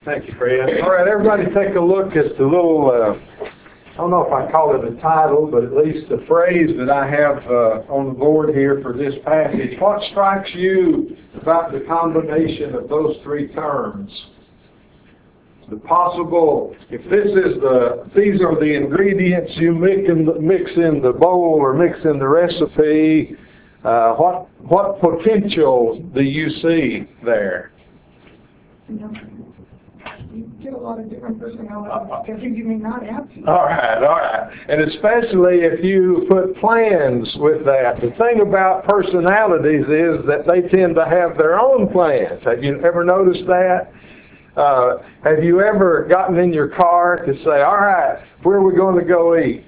Thank you, Fred. All right, everybody take a look at the little, I don't know if I call it a title, but at least the phrase that I have on the board here for this passage. What strikes you about the combination of those three terms? The possible, if these are the ingredients you mix in the bowl or mix in the recipe, what potential do you see there? You get a lot of different personalities. You may not have to. All right. And especially if you put plans with that. The thing about personalities is that they tend to have their own plans. Have you ever noticed that? Have you ever gotten in your car to say, all right, where are we going to go eat?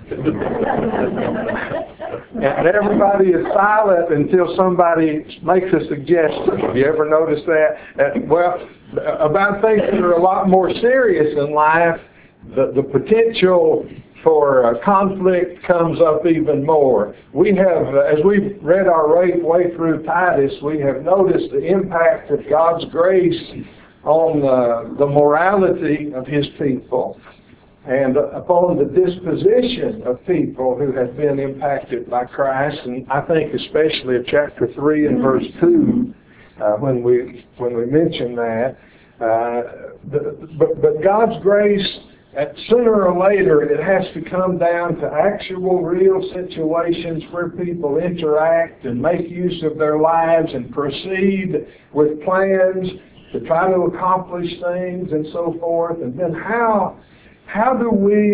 And everybody is silent until somebody makes a suggestion. Have you ever noticed that? Well, about things that are a lot more serious in life, the potential for conflict comes up even more. We have, as we've read our way through Titus, we have noticed the impact of God's grace on the morality of His people and upon the disposition of people who have been impacted by Christ. And I think especially of chapter 3 and verse 2, when we mention that. But God's grace, sooner or later, it has to come down to actual, real situations where people interact and make use of their lives and proceed with plans to try to accomplish things and so forth. And then how are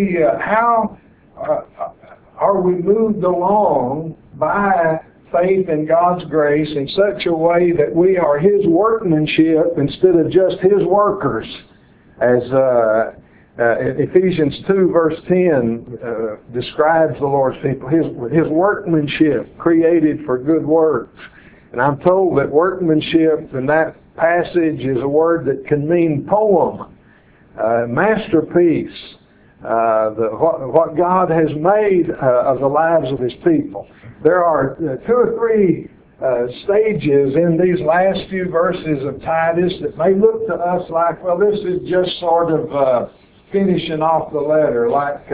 we moved along by faith in God's grace in such a way that we are His workmanship instead of just His workers? As Ephesians 2 verse 10 describes the Lord's people, His workmanship created for good works. And I'm told that workmanship in that passage is a word that can mean poem, masterpiece, what God has made of the lives of His people. There are 2 or 3 stages in these last few verses of Titus that may look to us like, well, this is just sort of finishing off the letter, like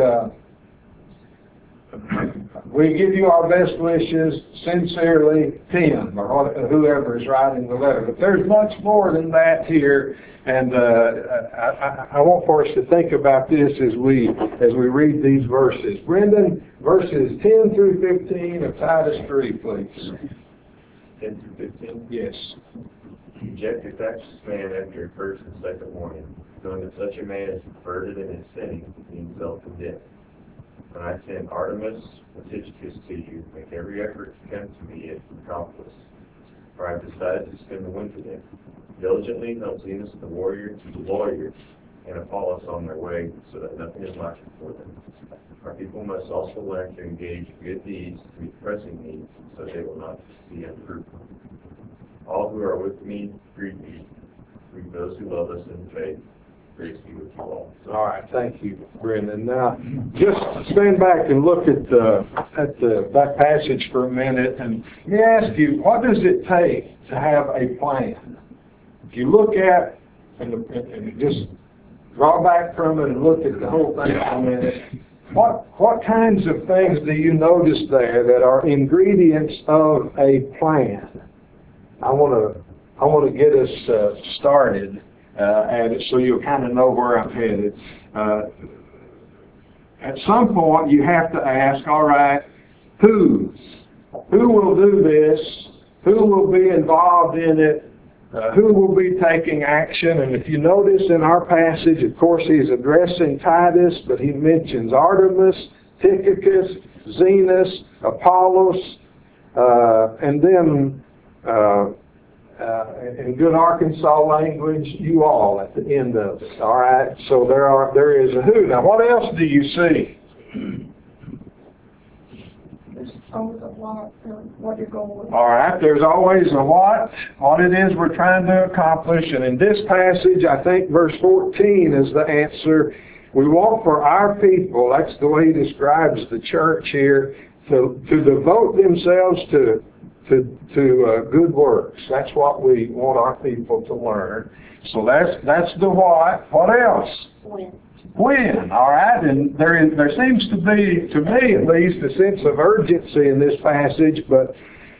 we give you our best wishes, sincerely, Tim, or whoever is writing the letter. But there's much more than that here, and I want for us to think about this as we read these verses. Brendan, verses 10 through 15 of Titus 3, please. 10 through 15? Yes. Reject a factious man after a first and second warning, knowing that such a man is perverted in his sinning, being self-condemned. When I send Artemas and Tychicus to you, make every effort to come to me if accomplice, for I have decided to spend the winter there. Diligently help Zenas the warrior to the lawyer, and Apollos on their way, so that nothing is lacking for them. Our people must also learn to engage in good deeds to meet pressing needs, so they will not be unfruitful. All who are with me greet me. Greet those who love us in faith. Grace be with you all. All right, thank you, Brendan. Now, just stand back and look at that passage for a minute, and let me ask you, what does it take to have a plan? If you look at and just draw back from it and look at the whole thing for a minute, what kinds of things do you notice there that are ingredients of a plan? I want to get us started at it so you'll kind of know where I'm headed. At some point, you have to ask, all right, who will do this? Who will be involved in it? Who will be taking action? And if you notice in our passage, of course, he's addressing Titus, but he mentions Artemas, Tychicus, Zenas, Apollos, and then in good Arkansas language, you all at the end of it. All right. So there is a who. Now, what else do you see? There's always a what your goal is. All right. There's always a what it is we're trying to accomplish. And in this passage, I think verse 14 is the answer. We want for our people, that's the way he describes the church here, to devote themselves to to good works. That's what we want our people to learn. So that's the what. What else? When. All right. And there seems to be, to me at least, a sense of urgency in this passage. But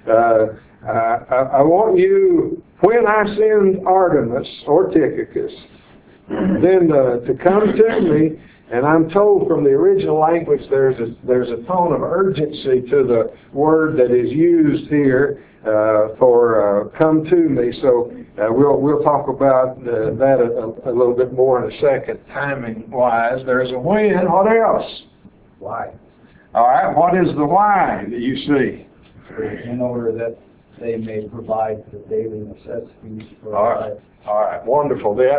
I want you, when I send Artemas or Tychicus, then to come to me. And I'm told from the original language there's a tone of urgency to the word that is used here for come to me. So we'll talk about that a little bit more in a second, timing wise. There's a when. What else? Why? All right. What is the why that you see? In order that they may provide the daily necessities for All life. right. All right, wonderful. The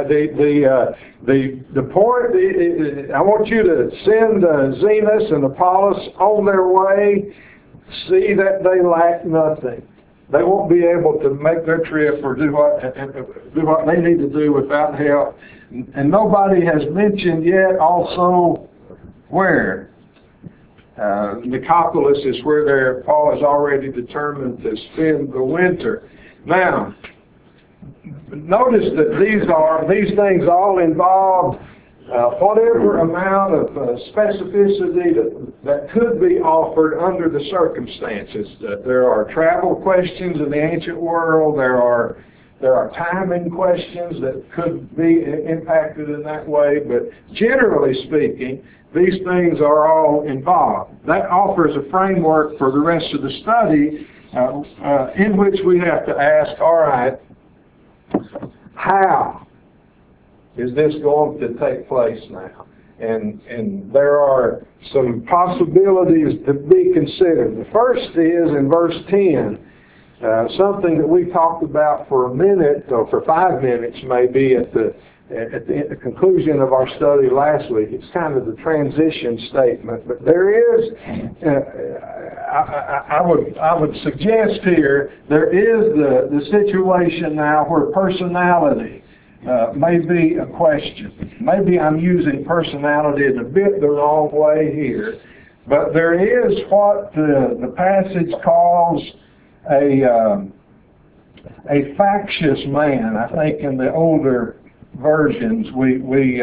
point, I want you to send Zenas and Apollos on their way. See that they lack nothing. They won't be able to make their trip or do what they need to do without help. And nobody has mentioned yet also where. Nicopolis is where Paul is already determined to spend the winter. Now, notice that these things all involve whatever amount of specificity that could be offered under the circumstances. There are travel questions in the ancient world. There are timing questions that could be impacted in that way. But generally speaking, these things are all involved. That offers a framework for the rest of the study in which we have to ask, all right, how is this going to take place now? And there are some possibilities to be considered. The first is in verse 10, something that we talked about for a minute, or for 5 minutes maybe, at the conclusion of our study last week. It's kind of the transition statement. But there is, I would suggest here, there is the situation now where personality may be a question. Maybe I'm using personality in a bit the wrong way here. But there is what the passage calls a factious man. I think in the older versions we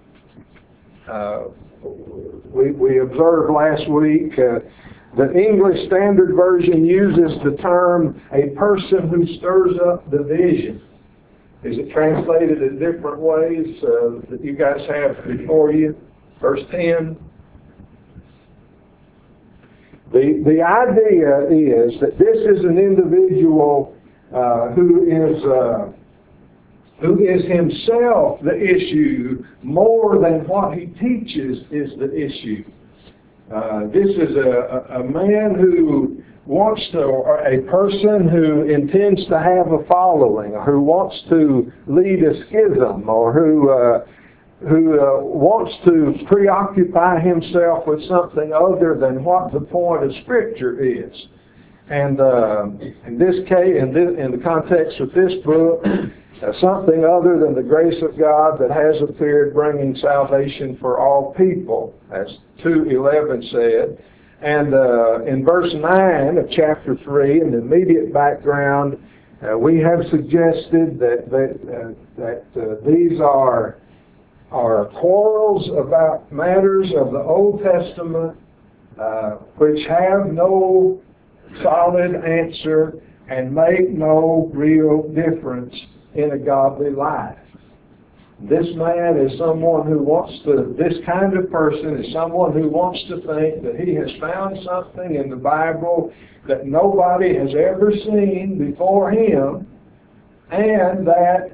observed last week the English Standard Version uses the term a person who stirs up division. Is it translated in different ways that you guys have before you? Verse 10. The idea is that this is an individual who is himself the issue more than what he teaches is the issue. This is a man who wants to, or a person who intends to have a following, or who wants to lead a schism, or who wants to preoccupy himself with something other than what the point of Scripture is. And in this case, in the context of this book, something other than the grace of God that has appeared, bringing salvation for all people, as 2:11 said. And in verse 9 of chapter 3, in the immediate background, we have suggested that these are quarrels about matters of the Old Testament which have no solid answer and make no real difference in a godly life. This man is someone who wants to, this kind of person is someone who wants to think that he has found something in the Bible that nobody has ever seen before him, and that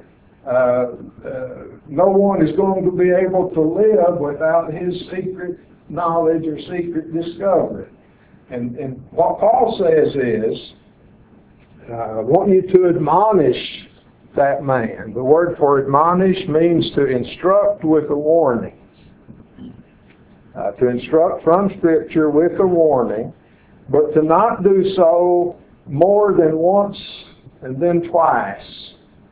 no one is going to be able to live without his secret knowledge or secret discovery. And what Paul says is, I want you to admonish that man. The word for admonish means to instruct with a warning. To instruct from Scripture with a warning, but to not do so more than once and then twice.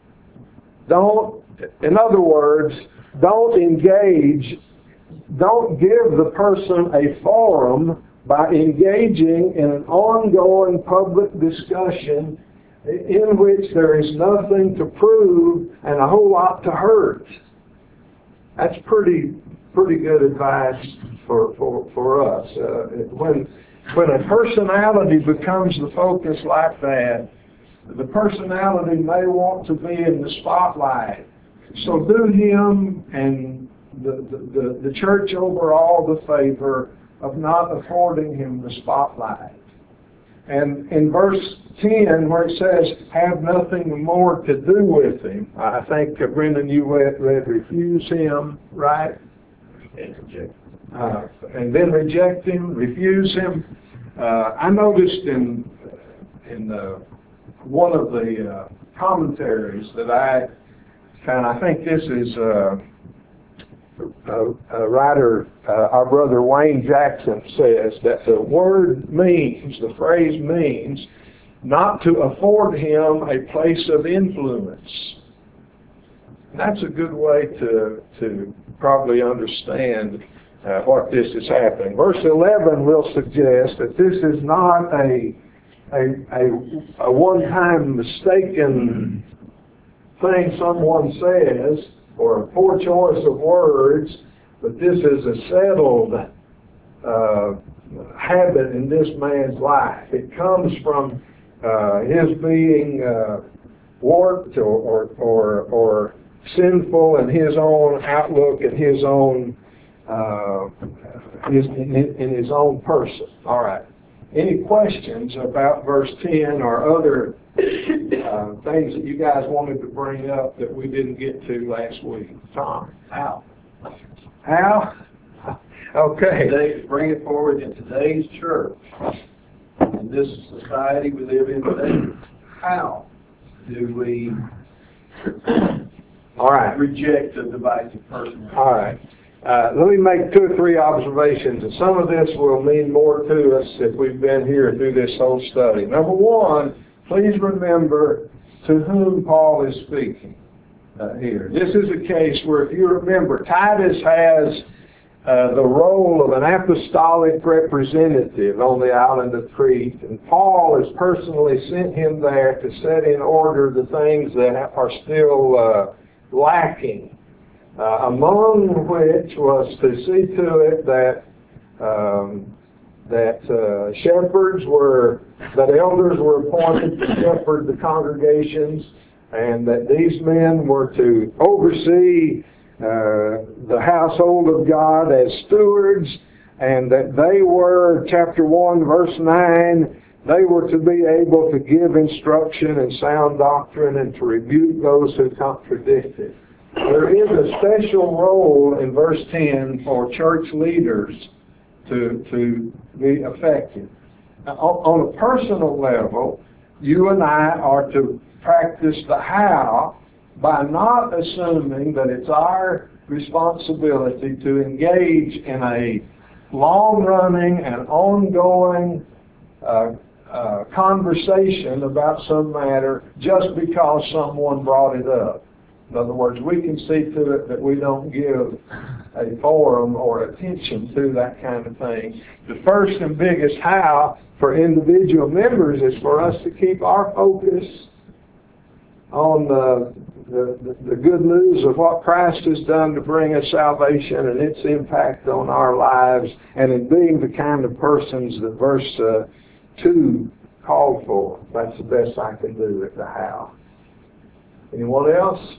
In other words, don't engage, don't give the person a forum by engaging in an ongoing public discussion in which there is nothing to prove and a whole lot to hurt. That's pretty good advice for us. When a personality becomes the focus like that, the personality may want to be in the spotlight. So do him and the church overall the favor of not affording him the spotlight. And in verse 10, where it says, have nothing more to do with him, I think, Brendan, you read refuse him, right? And reject. And then reject him, refuse him. I noticed in one of the commentaries that I found, I think this is a writer, our brother Wayne Jackson says that the word means, the phrase means, not to afford him a place of influence. And that's a good way to probably understand what this is happening. Verse 11 will suggest that this is not a one-time mistaken thing someone says, or a poor choice of words, but this is a settled habit in this man's life. It comes from his being warped or sinful in his own outlook and his own in his own person. All right. Any questions about verse 10 or other things that you guys wanted to bring up that we didn't get to last week? Tom? How? Okay. Today, bring it forward in today's church, in this society we live in today. How do we All right. reject a divisive person? All right. Let me make 2 or 3 observations, and some of this will mean more to us if we've been here through this whole study. Number 1, please remember to whom Paul is speaking here. This is a case where, if you remember, Titus has the role of an apostolic representative on the island of Crete, and Paul has personally sent him there to set in order the things that are still lacking. Among which was to see to it that elders were appointed to shepherd the congregations, and that these men were to oversee the household of God as stewards, and that they were, chapter 1, verse 9, they were to be able to give instruction and sound doctrine and to rebuke those who contradicted. There is a special role in verse 10 for church leaders to be effective. Now, on a personal level, you and I are to practice the how by not assuming that it's our responsibility to engage in a long-running and ongoing conversation about some matter just because someone brought it up. In other words, we can see to it that we don't give a forum or attention to that kind of thing. The first and biggest how for individual members is for us to keep our focus on the good news of what Christ has done to bring us salvation and its impact on our lives, and in being the kind of persons that verse 2 called for. That's the best I can do at the how. Anyone else?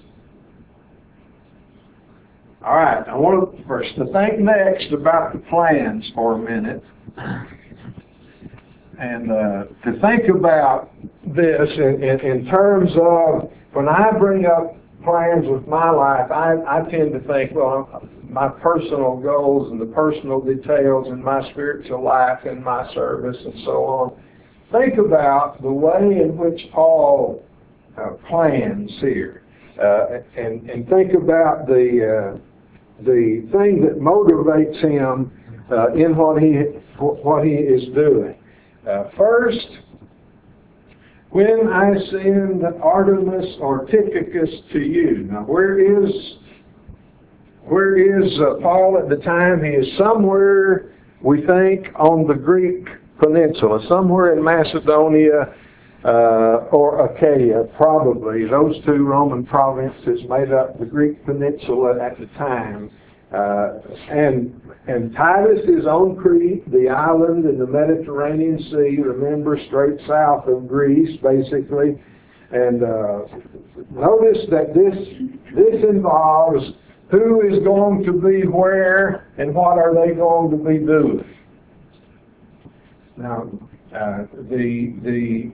All right, I want to first to think next about the plans for a minute, and to think about this in terms of when I bring up plans with my life, I tend to think, well, my personal goals and the personal details in my spiritual life and my service and so on. Think about the way in which Paul plans here, and think about the thing that motivates him in what he is doing. First, when I send Artemas or Tychicus to you. Now, where is Paul at the time? He is somewhere we think, on the Greek peninsula, somewhere in Macedonia or Achaia, probably. Those two Roman provinces made up the Greek peninsula at the time. And Titus is on Crete, the island in the Mediterranean Sea, remember, straight south of Greece, basically. And notice that this involves who is going to be where and what are they going to be doing. Now, the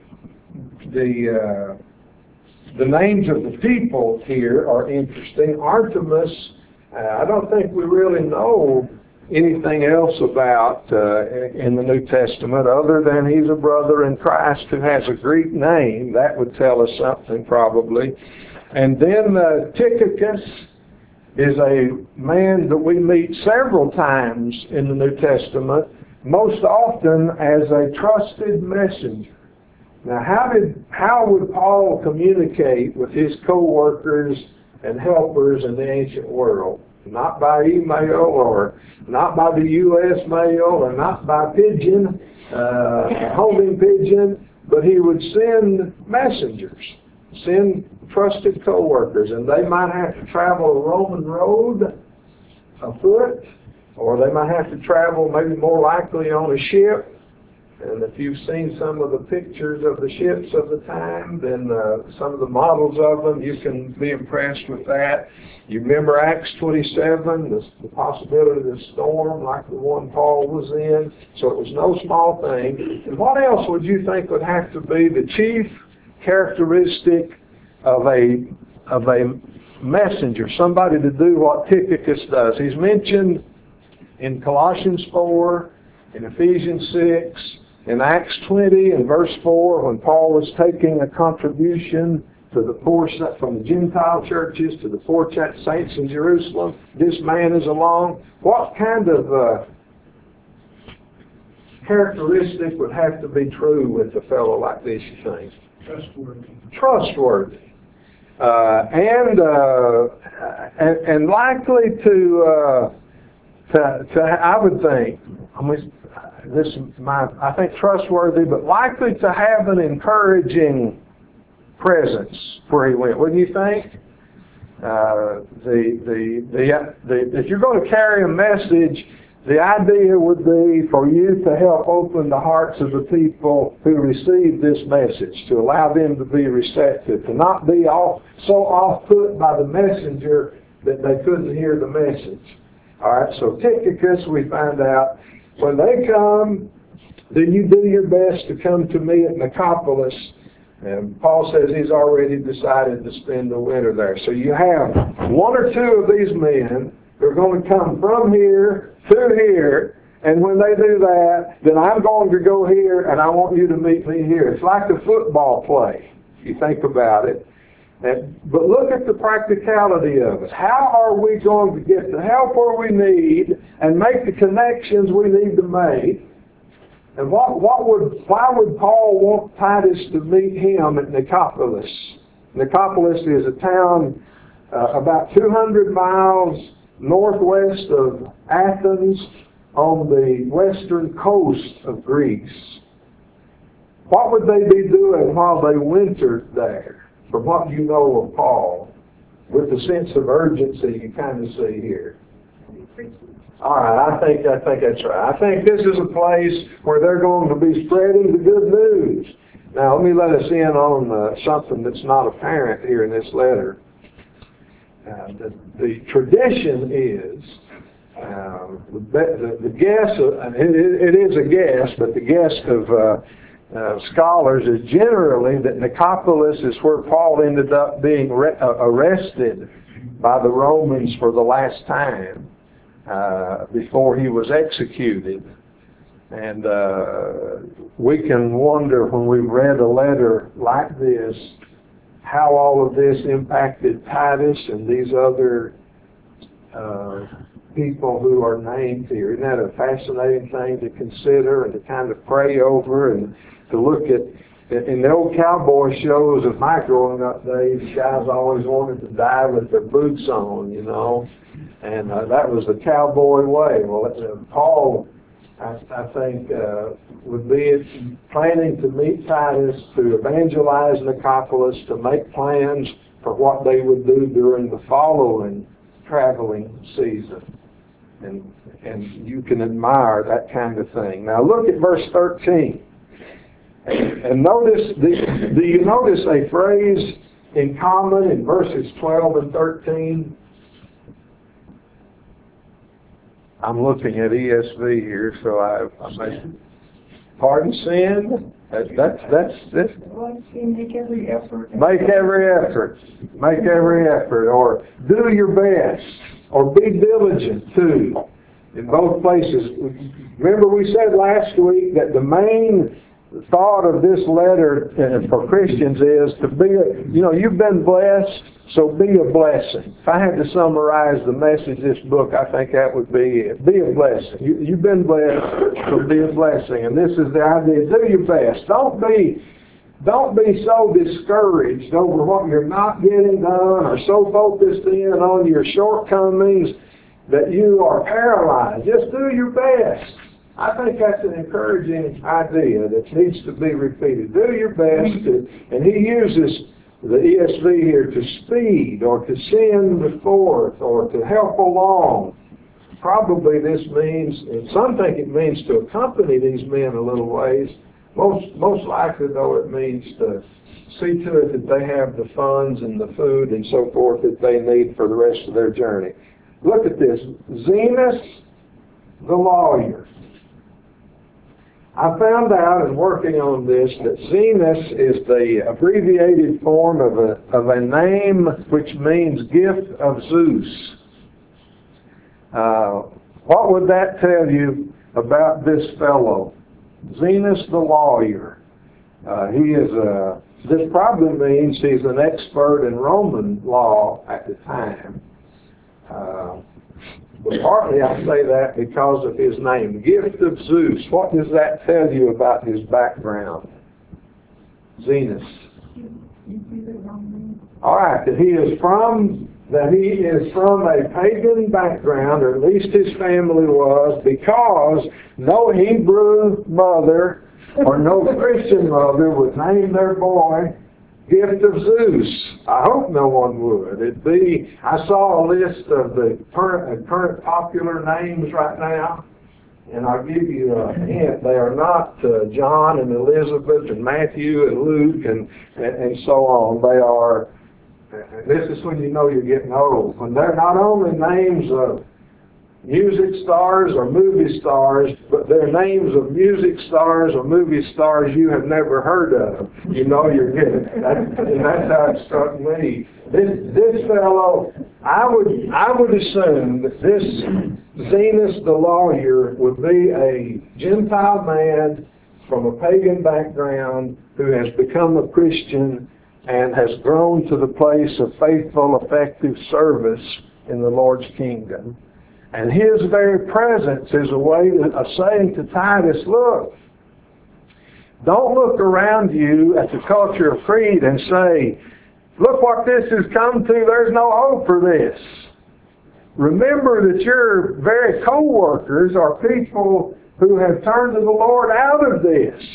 names of the people here are interesting. Artemis, I don't think we really know anything else about in the New Testament other than he's a brother in Christ who has a Greek name. That would tell us something probably. And then Tychicus is a man that we meet several times in the New Testament, most often as a trusted messenger. Now, how would Paul communicate with his co-workers and helpers in the ancient world? Not by email, or not by the U.S. mail, or not by pigeon, homing pigeon, but he would send messengers, send trusted co-workers, and they might have to travel a Roman road afoot, or they might have to travel maybe more likely on a ship. And if you've seen some of the pictures of the ships of the time, then some of the models of them, you can be impressed with that. You remember Acts 27, the possibility of the storm like the one Paul was in. So it was no small thing. And what else would you think would have to be the chief characteristic of a messenger, somebody to do what Tychicus does? He's mentioned in Colossians 4, in Ephesians 6, in Acts 20 and verse 4, when Paul was taking a contribution to the poor from the Gentile churches to the poor saints in Jerusalem, this man is along. What kind of characteristic would have to be true with a fellow like this, you think? Trustworthy. And likely to I would think, I think trustworthy, but likely to have an encouraging presence where he went. Wouldn't you think? If you're going to carry a message, the idea would be for you to help open the hearts of the people who receive this message, to allow them to be receptive, to not be so off-put by the messenger that they couldn't hear the message. All right, so Tychicus, we find out, when they come, then you do your best to come to me at Nicopolis. And Paul says he's already decided to spend the winter there. So you have one or two of these men who are going to come from here to here, and when they do that, then I'm going to go here, and I want you to meet me here. It's like a football play, if you think about it. But look at the practicality of it. How are we going to get the help where we need and make the connections we need to make? And why would Paul want Titus to meet him at Nicopolis? Nicopolis is a town about 200 miles northwest of Athens on the western coast of Greece. What would they be doing while they wintered there? From what you know of Paul, with the sense of urgency you kind of see here. All right, I think that's right. I think this is a place where they're going to be spreading the good news. Now, let me let us in on something that's not apparent here in this letter. The tradition is, the guess, it is a guess, but the guess of scholars is generally that Nicopolis is where Paul ended up being arrested by the Romans for the last time before he was executed. And we can wonder when we read a letter like this how all of this impacted Titus and these other people who are named here. Isn't that a fascinating thing to consider and to kind of pray over and to look at? In the old cowboy shows of my growing up days, guys always wanted to die with their boots on, you know, and that was the cowboy way. Well, Paul I think would be planning to meet Titus, to evangelize Nicopolis, to make plans for what they would do during the following traveling season. And you can admire that kind of thing. Now look at verse 13. And notice, do you notice a phrase in common in verses 12 and 13? I'm looking at ESV here, so I may... Pardon sin? That's Make every effort. Make every effort. Make every effort. Or do your best. Or be diligent too. In both places. Remember we said last week that the main thought of this letter for Christians is to be, you've been blessed, so be a blessing. If I had to summarize the message of this book, I think that would be it. Be a blessing. You've been blessed, so be a blessing. And this is the idea. Do your best. Don't be so discouraged over what you're not getting done or so focused in on your shortcomings that you are paralyzed. Just do your best. I think that's an encouraging idea that needs to be repeated. Do your best, and he uses the ESV here to speed or to send forth or to help along. Probably this means, and some think it means to accompany these men a little ways. Most likely, though, it means to see to it that they have the funds and the food and so forth that they need for the rest of their journey. Look at this. Zenas, the lawyer. I found out in working on this that Zenas is the abbreviated form of a name which means gift of Zeus. What would that tell you about this fellow? Zenas the lawyer. This probably means he's an expert in Roman law at the time. But partly I say that because of his name, Gift of Zeus. What does that tell you about his background? Zenas. All right, that he is from a pagan background, or at least his family was, because no Hebrew mother or no Christian mother would name their boy Gift of Zeus. I hope no one would. I saw a list of the current popular names right now, and I'll give you a hint. They are not John and Elizabeth and Matthew and Luke and so on. They are, and this is when you know you're getting old, when they're not only names of music stars or movie stars, but they're names of music stars or movie stars you have never heard of. You know you're getting it. And that's how it struck me. This fellow, I would assume that this Zenas the lawyer would be a Gentile man from a pagan background who has become a Christian and has grown to the place of faithful, effective service in the Lord's kingdom. And his very presence is a way of saying to Titus, look, don't look around you at the culture of Crete and say, look what this has come to, there's no hope for this. Remember that your very co-workers are people who have turned to the Lord out of this.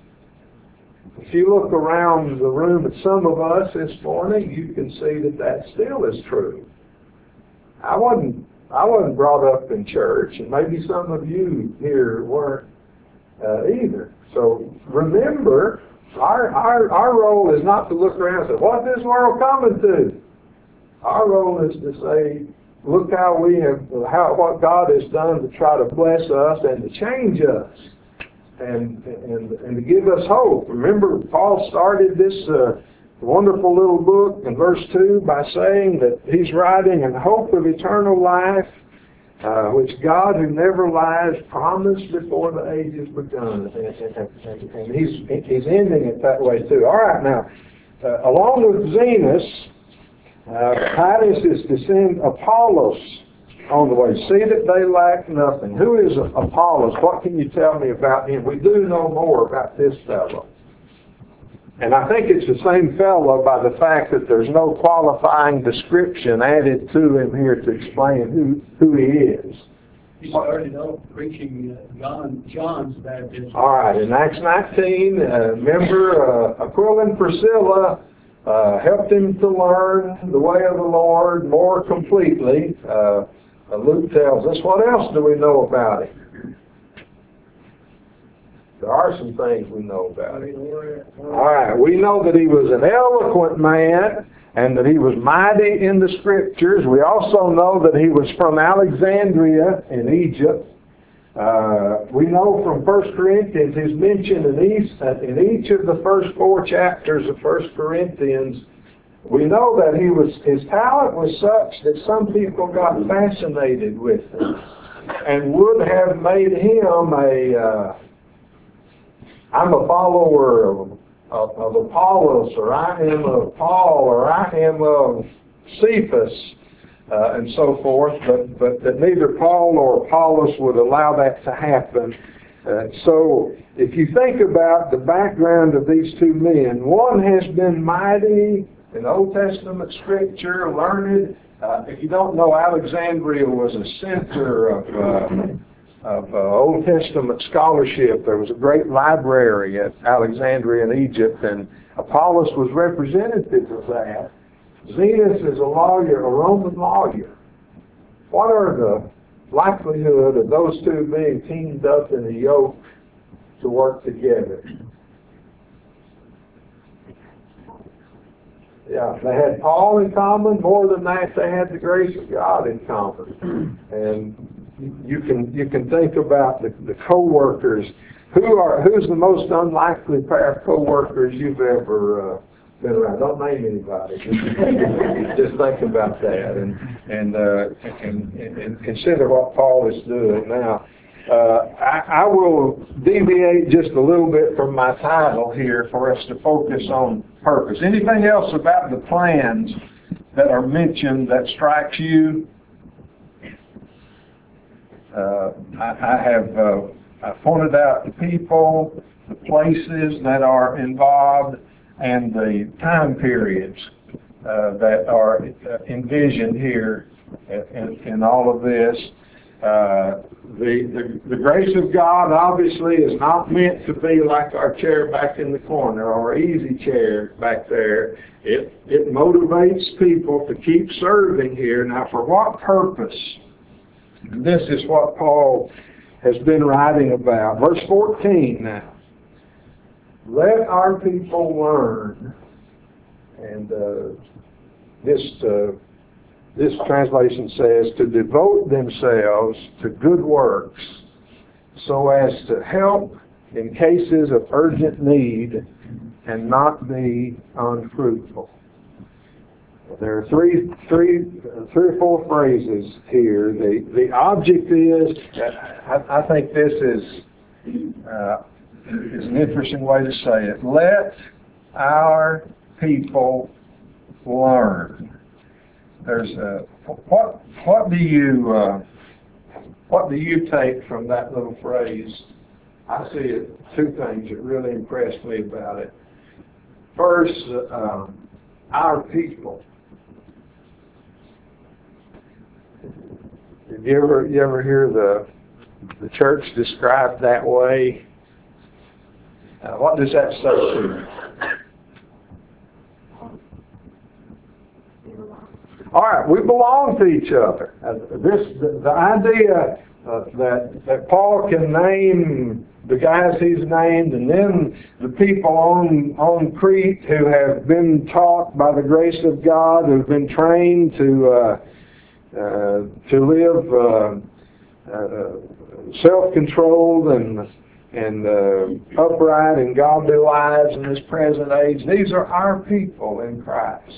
If you look around the room at some of us this morning, you can see that still is true. I wasn't brought up in church, and maybe some of you here weren't either. So remember, our role is not to look around and say, what's this world coming to? Our role is to say, look what God has done to try to bless us and to change us and to give us hope. Remember, Paul started this wonderful little book in verse 2 by saying that he's writing in hope of eternal life, which God who never lies promised before the ages begun. And he's ending it that way too. All right, now, along with Zenas, Titus is to send Apollos on the way. See that they lack nothing. Who is Apollos? What can you tell me about him? We do know more about this fellow. And I think it's the same fellow by the fact that there's no qualifying description added to him here to explain who he is. He started off preaching John's baptism. All right, in Acts 19, remember Aquila and Priscilla helped him to learn the way of the Lord more completely. Luke tells us. What else do we know about him? There are some things we know about him. All right, we know that he was an eloquent man and that he was mighty in the Scriptures. We also know that he was from Alexandria in Egypt. We know from 1 Corinthians, he's mentioned in each of the first 4 chapters of 1 Corinthians. We know that his talent was such that some people got fascinated with him and would have made him I'm a follower of Apollos, or I am of Paul, or I am of Cephas, and so forth, but that neither Paul nor Apollos would allow that to happen. So if you think about the background of these two men, one has been mighty in Old Testament Scripture, learned. If you don't know, Alexandria was a center of Old Testament scholarship. There was a great library at Alexandria in Egypt, and Apollos was representative of that. Zenas is a lawyer, a Roman lawyer. What are the likelihood of those two being teamed up in a yoke to work together? Yeah, they had Paul in common. More than that, they had the grace of God in common. And you can think about the co-workers. Who's the most unlikely pair of co-workers you've ever been around? Don't name anybody. Just think about that and consider what Paul is doing now. I will deviate just a little bit from my title here for us to focus on purpose. Anything else about the plans that are mentioned that strikes you? I pointed out the people, the places that are involved, and the time periods that are envisioned here in all of this. The grace of God obviously is not meant to be like our chair back in the corner or our easy chair back there. It motivates people to keep serving here. Now, for what purpose? This is what Paul has been writing about. Verse 14 now. Let our people learn, and this translation says, to devote themselves to good works so as to help in cases of urgent need and not be unfruitful. There are three or four phrases here. The object is, I think this is an interesting way to say it. Let our people learn. There's what do you take from that little phrase? I see two things that really impressed me about it. First, our people. You ever hear the church described that way? What does that say to you? All right, we belong to each other. The idea that Paul can name the guys he's named, and then the people on Crete who have been taught by the grace of God, who've been trained to live self-controlled and upright and godly lives in this present age. These are our people in Christ.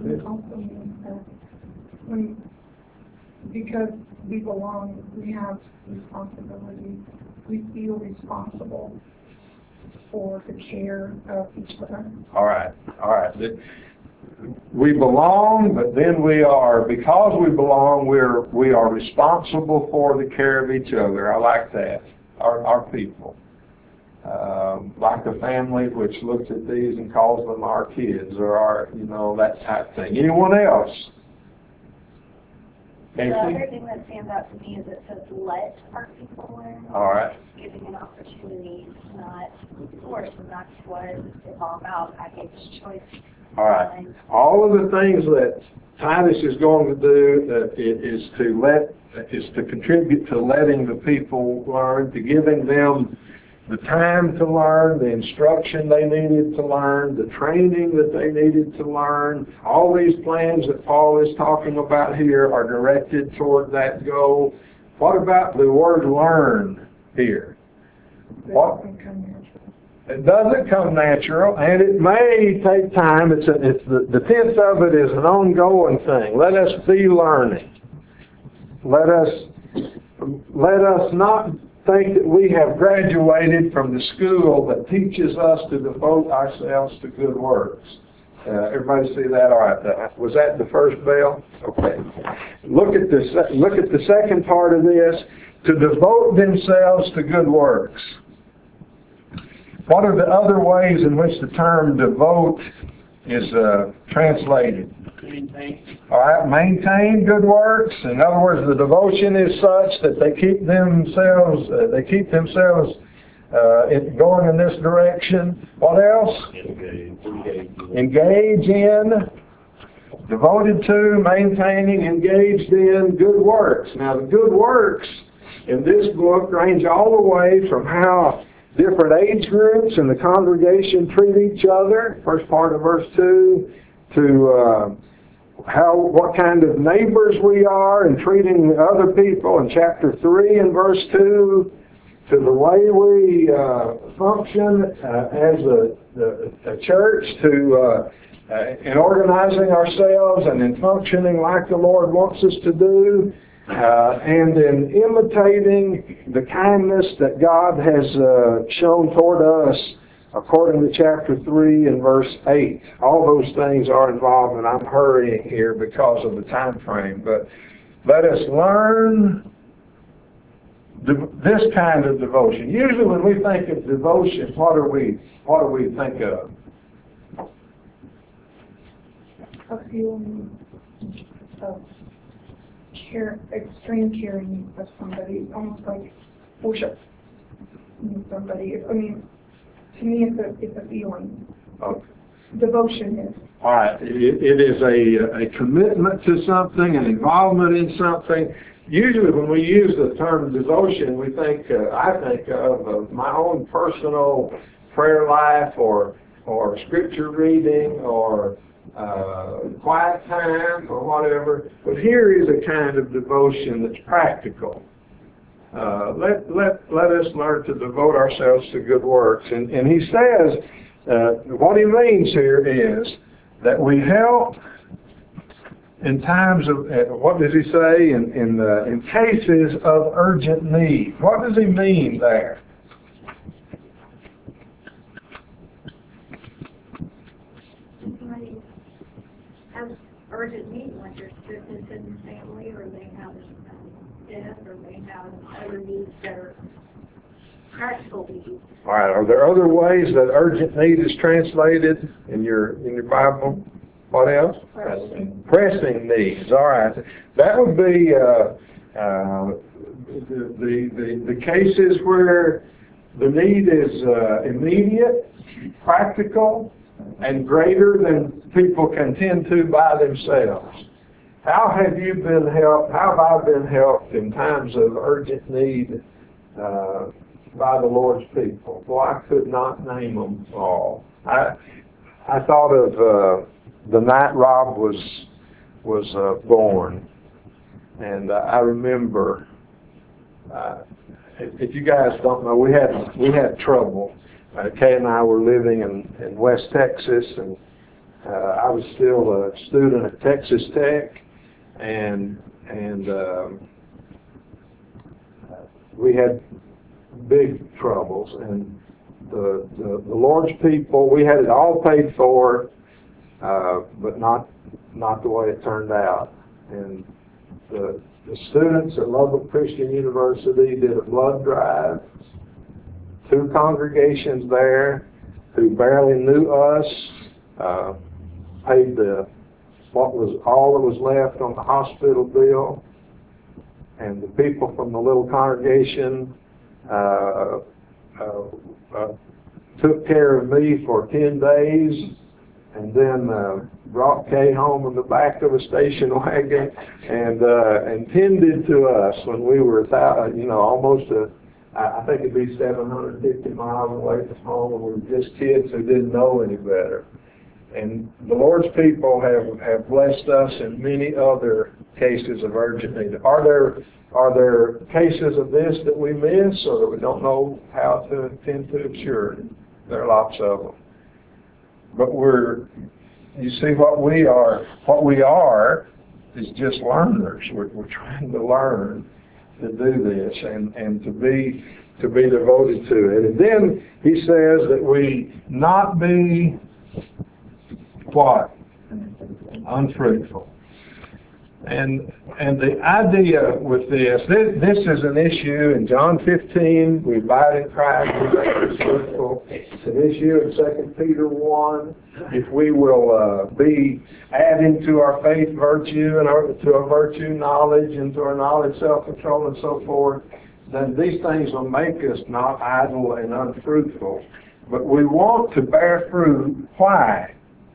Because we belong, we have responsibility. We feel responsible for the care of each other. All right. We belong, but then because we belong, we are responsible for the care of each other. I like that. Our people. Like a family which looks at these and calls them our kids or our, that type thing. Anyone else? The other Casey? thing that stands out to me is it says let our people learn. All right. Giving an opportunity, not force, and that's what it's all about. I gave this choice. All right. All of the things that Titus is going to do is to contribute to letting the people learn, to giving them the time to learn, the instruction they needed to learn, the training that they needed to learn. All these plans that Paul is talking about here are directed toward that goal. What about the word learn here? What? It doesn't come natural, and it may take time. The tense of it is an ongoing thing. Let us be learning. Let us not think that we have graduated from the school that teaches us to devote ourselves to good works. Everybody see that? All right. Was that the first bell? Okay. Look at the second part of this. To devote themselves to good works. What are the other ways in which the term devote is translated? Maintain. All right, maintain good works. In other words, the devotion is such that they keep themselves going in this direction. What else? Engage in, devoted to, maintaining, engaged in good works. Now, the good works in this book range all the way from how different age groups in the congregation treat each other, first part of verse 2, to what kind of neighbors we are in treating other people in chapter 3 and verse 2, to the way we function as a church, in organizing ourselves and in functioning like the Lord wants us to do, and in imitating the kindness that God has shown toward us according to chapter 3 and verse 8. All those things are involved, and I'm hurrying here because of the time frame. But let us learn this kind of devotion. Usually when we think of devotion, what do we think of? A feeling of extreme caring of somebody, almost like worship somebody. I mean, to me, it's a feeling. Okay. Devotion is. All right. It is a commitment to something, an involvement in something. Usually when we use the term devotion, I think of my own personal prayer life or scripture reading or quiet time or whatever. But here is a kind of devotion that's practical. Let us learn to devote ourselves to good works. And he says, what he means here is that we help in times of, what does he say, in cases of urgent need. What does he mean there? Somebody has urgent need, like there's sickness in the family, or they have death, or they have other needs that are practical needs. All right. Are there other ways that urgent need is translated in your Bible? What else? Pressing needs. All right. That would be the cases where the need is immediate, practical, and greater than people can tend to by themselves. How have you been helped? How have I been helped in times of urgent need by the Lord's people? Well, I could not name them all. I thought of the night Rob was born, and I remember. If you guys don't know, we had trouble. Kay and I were living in West Texas, and I was still a student at Texas Tech, and we had big troubles. And the Lord's people, we had it all paid for, but not the way it turned out. And the students at Lubbock Christian University did a blood drive. 2 congregations there who barely knew us paid all that was left on the hospital bill. and the people from the little congregation took care of me for 10 days, and then brought Kay home in the back of a station wagon and tended to us when we were, almost I think it'd be 750 miles away from home, and we were just kids who didn't know any better. And the Lord's people have blessed us in many other cases of urgent need. Are there cases of this that we miss or that we don't know how to attend to? Sure, there are lots of them. But you see, what we are is just learners. We're trying to learn to do this and to be devoted to it. And then he says that we not be what? Unfruitful. And the idea with this is an issue in John 15, we abide in Christ, we be fruitful. It's an issue in 2 Peter 1. If we will be adding to our faith virtue, and to our virtue knowledge, and to our knowledge self-control and so forth, then these things will make us not idle and unfruitful. But we want to bear fruit. Why?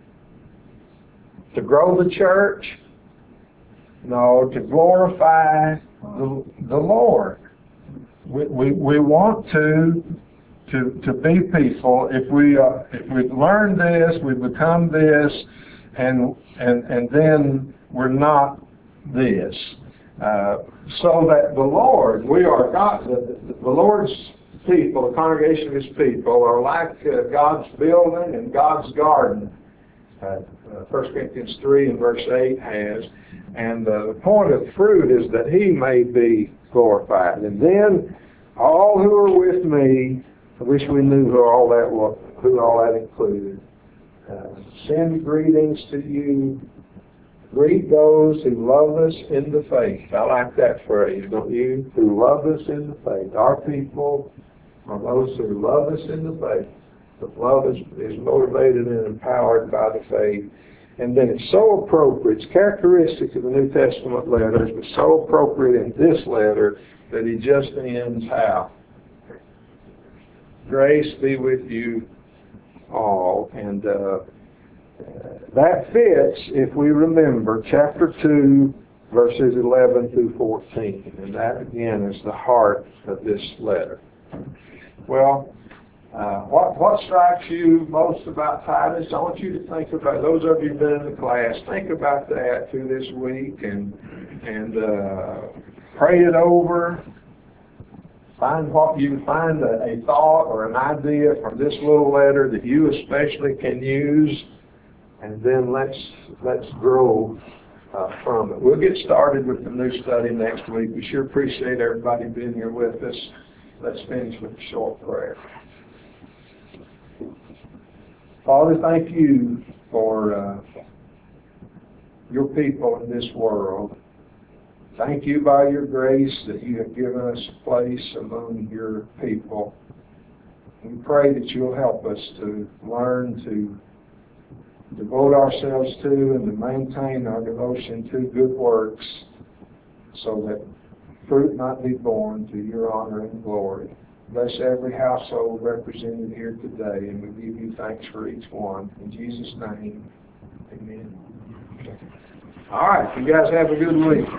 To grow the church? No, to glorify the Lord. We want to be people. If we learn this, we become this, and then we're not this. So that the Lord, we are God. The Lord's people, the congregation of His people, are like God's building and God's garden. 1 Corinthians 3 and verse 8 has. And the point of fruit is that He may be glorified. And then all who are with me, I wish we knew who all that included. Send greetings to you. Greet those who love us in the faith. I like that phrase, don't you? Who love us in the faith. Our people are those who love us in the faith. But love is motivated and empowered by the faith. And then it's so appropriate, it's characteristic of the New Testament letters, but so appropriate in this letter that he just ends how? Grace be with you all. And that fits if we remember chapter 2, verses 11 through 14. And that, again, is the heart of this letter. Well, what strikes you most about Titus? I want you to think about, those of you who've been in the class, think about that through this week and pray it over. Find a thought or an idea from this little letter that you especially can use, and then let's grow from it. We'll get started with the new study next week. We sure appreciate everybody being here with us. Let's finish with a short prayer. Father, thank you for your people in this world. Thank you by your grace that you have given us a place among your people. We pray that you'll help us to learn to devote ourselves to and to maintain our devotion to good works so that fruit might be born to your honor and glory. Bless every household represented here today, and we give you thanks for each one. In Jesus' name, amen. All right, you guys have a good week.